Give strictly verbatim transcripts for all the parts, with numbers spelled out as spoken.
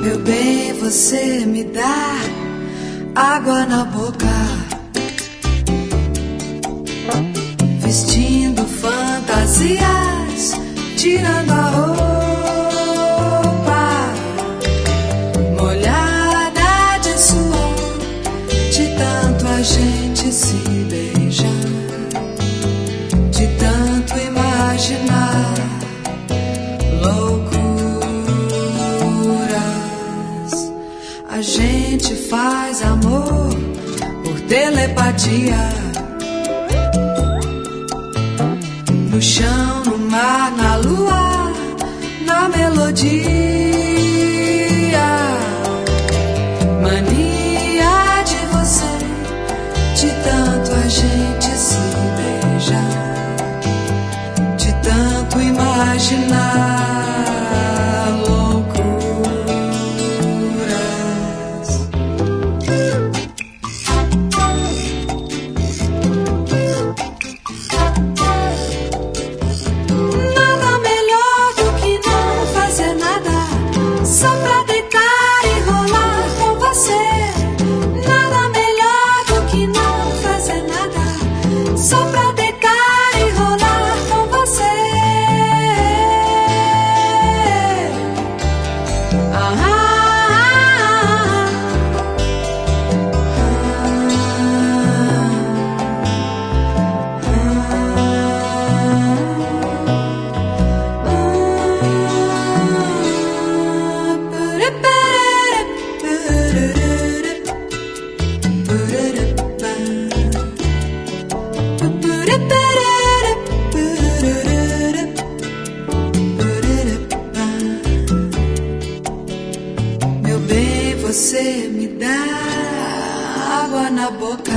Meu bem, você me dá água na boca, vestindo fantasias, tirando a roupa, molhada de suor, de tanto a gente se beijar, de tanto imaginar loucuras. A gente faz amor por telepatia, no chão, no mar, na lua, na melodia. Mania de você, de tanto a gente se beijar, de tanto imaginar loucuras. Nada melhor do que não fazer nada, só pra deitar e rolar com você. Nada melhor do que não fazer nada, só pra deitar e rolar com você. Ah, ah, ah, meu bem, você me dá água na boca,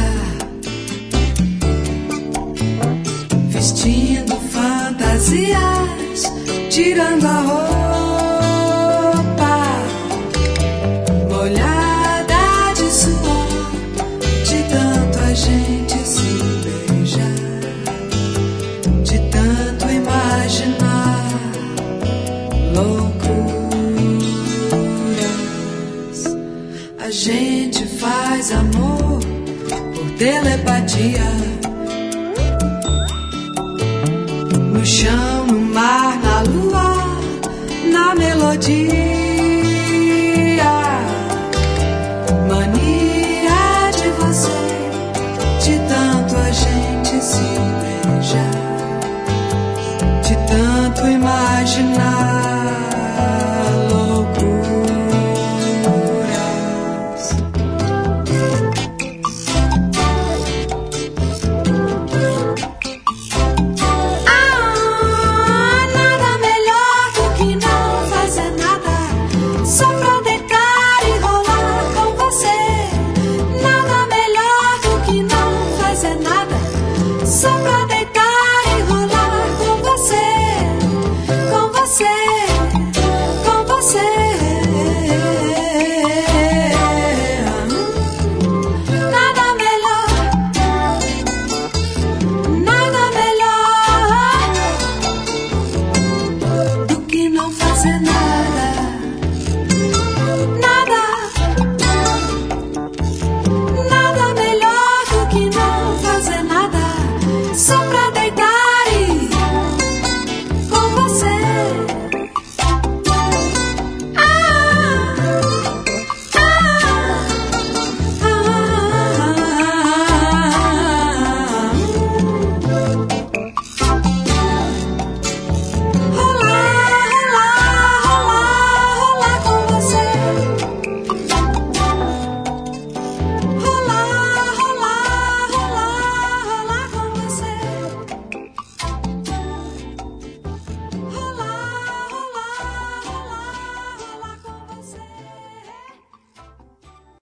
vestindo fantasias, tirando a roupa, molhada de suor, de tanto a gente se beijar, de tanto imaginar loucuras. A gente faz amor por telepatia, no chão, no mar, na lua, na melodia.